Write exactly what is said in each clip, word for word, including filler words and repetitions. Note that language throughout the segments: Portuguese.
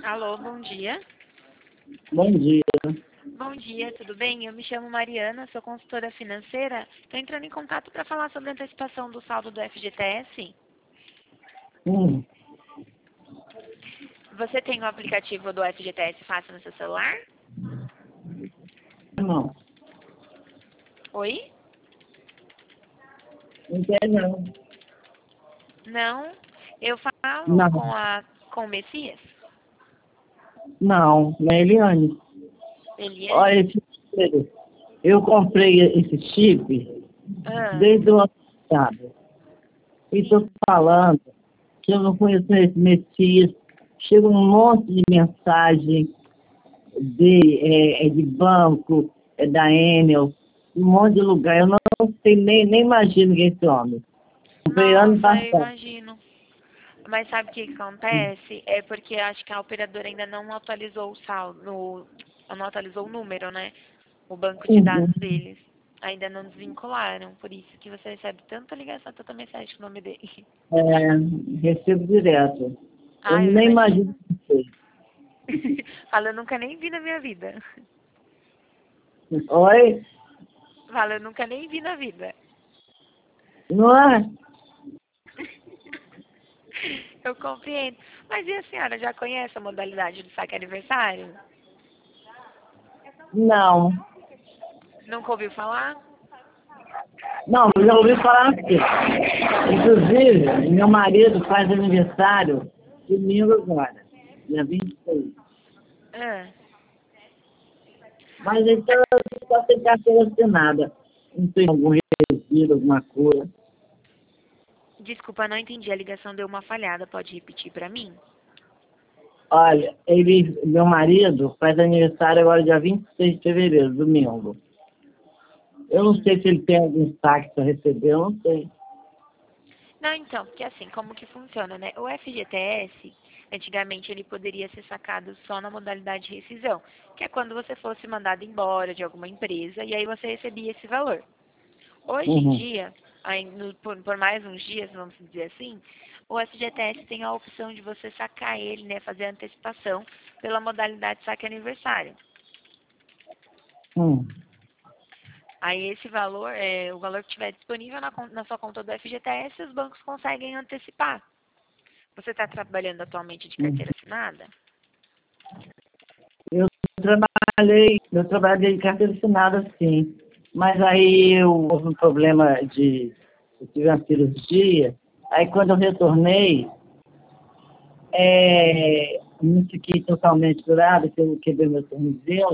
Alô, bom dia. Bom dia. Bom dia, tudo bem? Eu me chamo Mariana, sou consultora financeira. Estou entrando em contato para falar sobre a antecipação do saldo do F G T S. Hum, Você tem o aplicativo do F G T S fácil no seu celular? não, Oi? não tem não. Não? Eu falo Não, com a com o Messias? não, não é Eliane. Olha, Eliane? esse- eu comprei esse chip Ah, desde o ano passado. E estou falando que eu não conheço esse Messias. Chega um monte de mensagem de, é, é de banco, é da Enel, um monte de lugar. Eu não sei, nem, nem imagino quem é esse homem. Comprei ano nossa, eu passado. imagino. Mas sabe o que que acontece? É porque acho que a operadora ainda não atualizou o saldo, no- não atualizou o número, né? O banco de Uhum. dados deles. Ainda não desvincularam, por isso que você recebe tanta ligação, tanta mensagem com o nome dele. É, recebo direto. Eu Ah, eu nem imagino imagino. que sei. Fala, eu nunca nem vi na minha vida. Oi? Fala, eu nunca nem vi na vida. Não é? Eu compreendo. Mas e a senhora já conhece a modalidade do saque aniversário? Não. Nunca ouviu falar? Não, eu já ouvi falar assim. Inclusive, meu marido faz aniversário domingo agora, dia vinte e seis. Ah, Mas então eu só tem carteira assinada. Não tem algum retiro, alguma coisa. desculpa, não entendi. A ligação deu uma falhada. Pode repetir pra mim? Olha, ele, meu marido faz aniversário agora dia vinte e seis de fevereiro, domingo. Eu não Sim. sei se ele tem algum saque para receber, eu não sei. Não, então, porque assim, como que funciona, né? O F G T S, antigamente ele poderia ser sacado só na modalidade de rescisão, que é quando você fosse mandado embora de alguma empresa e aí você recebia esse valor. Hoje em Uhum. dia, aí no- por, por mais uns dias, vamos dizer assim, o F G T S tem a opção de você sacar ele, né, fazer a antecipação pela modalidade saque aniversário. Hum. Aí esse valor, é, o valor que estiver disponível na, con- na sua conta do F G T S, os bancos conseguem antecipar. Você está trabalhando atualmente de Hum. carteira assinada? Eu trabalhei, eu trabalhei de carteira assinada, sim. Mas aí eu houve um problema de. Eu tive uma cirurgia. Aí quando eu retornei, é, não fiquei totalmente curada, que eu quebrei meu tornozelo.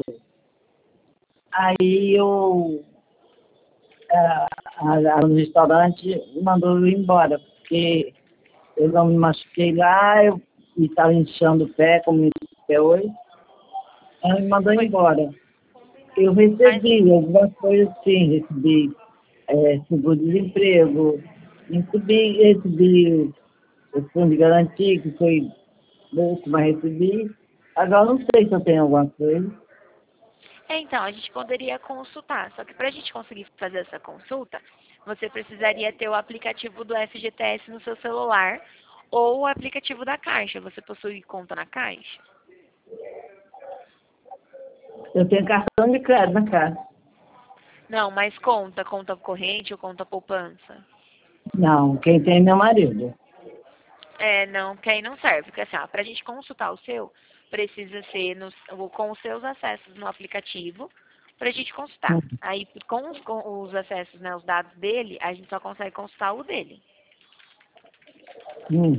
Aí eu, a, a, a, no restaurante mandou eu ir embora, porque eu não me machuquei lá, eu estava inchando o pé, como até hoje. Ela me mandou Foi, embora. Eu mas, recebi algumas coisas sim, recebi é, seguro-desemprego, recebi, recebi o fundo de garantia, que foi pouco, mas recebi. Agora não sei se eu tenho alguma coisa. é, então, a gente poderia consultar, só que para a gente conseguir fazer essa consulta, você precisaria ter o aplicativo do F G T S no seu celular ou o aplicativo da Caixa. Você possui conta na Caixa? Eu tenho cartão de crédito na casa. Não, mas conta, conta corrente ou conta poupança? Não, quem tem é meu marido. É, não, porque aí não serve, porque assim, para a gente consultar o seu, precisa ser nos- o- com os seus acessos no aplicativo para a gente consultar. Aí, com os, com os acessos, né, os dados dele, a gente só consegue consultar o dele. Hum.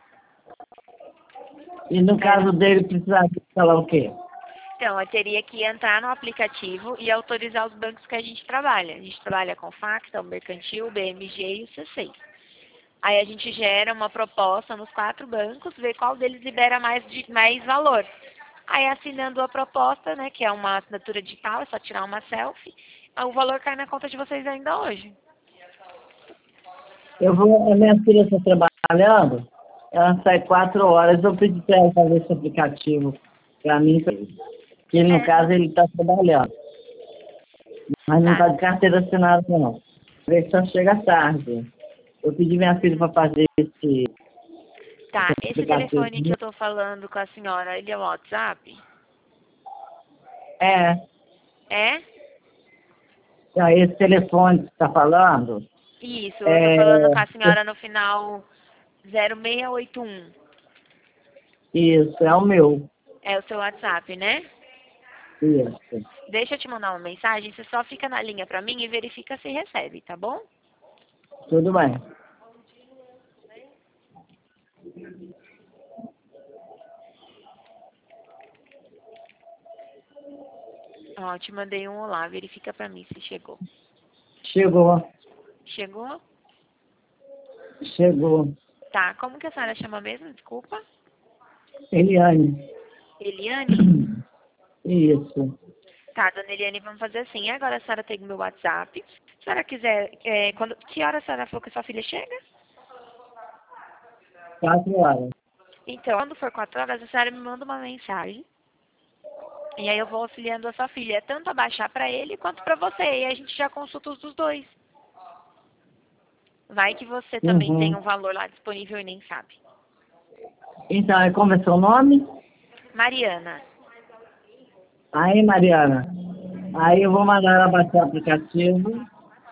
E no É, caso não- dele, precisava falar o quê? então, eu teria que entrar no aplicativo e autorizar os bancos que a gente trabalha. A gente trabalha com Facta, o Mercantil, o B M G e o C seis. Aí a gente gera uma proposta nos quatro bancos, vê qual deles libera mais, de, mais valor. Aí assinando a proposta, né, que é uma assinatura digital, é só tirar uma selfie, o valor cai na conta de vocês ainda hoje. Eu vou, a minha filha está trabalhando, ela sai quatro horas, eu pedi para ela fazer esse aplicativo para mim, que ele, no É, caso, ele está trabalhando, mas não tá. está de carteira assinada, não. Ele só chega tarde. Eu pedi minha filha para fazer esse, Tá, esse esse aplicativo. telefone que eu tô falando com a senhora, ele é o WhatsApp? É, É? então, esse telefone que você está falando, Isso, eu tô é, falando com a senhora no final zero seis oito um. isso, é o meu. É o seu WhatsApp, né? Isso. Deixa eu te mandar uma mensagem, você só fica na linha pra mim e verifica se recebe, tá bom? Tudo bem. Ó, te mandei um olá, verifica pra mim se chegou. Chegou, Chegou? chegou. Tá, como que a senhora chama mesmo? Desculpa. Eliane. Eliane? Isso. Tá, dona Eliane, vamos fazer assim. Agora a senhora tem o meu WhatsApp. Se a senhora quiser, é, quando, que hora a senhora falou que a sua filha chega? Quatro horas. Então, quando for quatro horas, a senhora me manda uma mensagem. E aí eu vou auxiliando a sua filha, tanto a baixar pra ele quanto pra você. E aí a gente já consulta os dos dois. Vai que você também Uhum. tem um valor lá disponível e nem sabe. Então, é como é seu nome? Mariana. Aí, Mariana. Aí eu vou mandar ela baixar o aplicativo.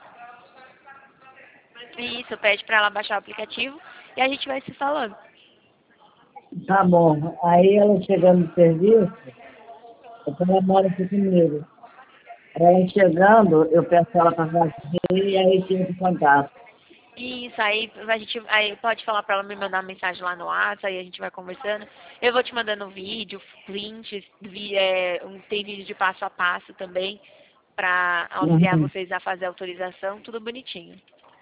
Isso, pede pra ela baixar o aplicativo e a gente vai se falando. Tá bom. Aí ela chegando no serviço, eu ela mora aqui comigo. Ela chegando, eu peço ela para fazer e aí tira de contato. Isso, aí a gente aí pode falar pra ela me mandar uma mensagem lá no WhatsApp, aí a gente vai conversando. Eu vou te mandando vídeo, prints, vi, é, um, tem vídeo de passo a passo também, pra auxiliar Uhum. vocês a fazer a autorização, tudo bonitinho.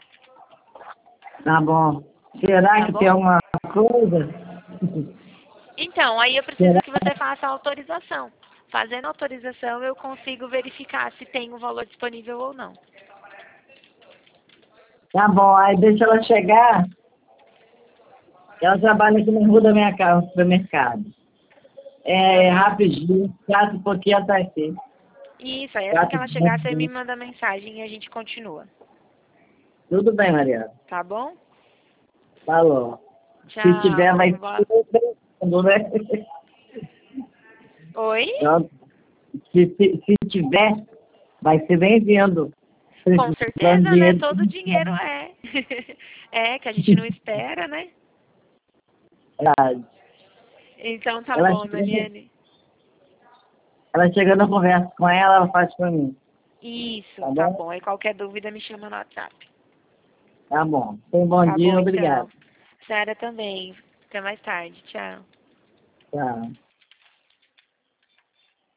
Tá bom. Será Tá que tem bom? alguma coisa? Então, aí eu preciso Será? que você faça a autorização. Fazendo a autorização, eu consigo verificar se tem um valor disponível ou não. Tá bom. Aí deixa ela chegar. Ela trabalha aqui na rua da minha casa, no supermercado. É rapidinho, quatro e pouquinho ela tá aqui. Isso, aí assim que Quatro ela e chegar, você me pouquinho. manda mensagem e a gente continua. Tudo bem, Mariana. Tá bom? Falou. Se tiver, Tchau. vai Boa- ser bem-vindo, né? Oi? Então, se, se, se tiver, vai ser bem-vindo. Com Precisando de certeza, né? dinheiro. Todo dinheiro é. É, que a gente não espera, né? Verdade. Então tá Ela bom, chega, Daniele. ela chegando, eu converso com ela, ela faz pra mim. Isso, Tá tá bom? bom. E qualquer dúvida me chama no WhatsApp. Tá bom. Tenha um bom Tá dia, bom, obrigado. então. Sarah também. Até mais tarde. Tchau. Tchau.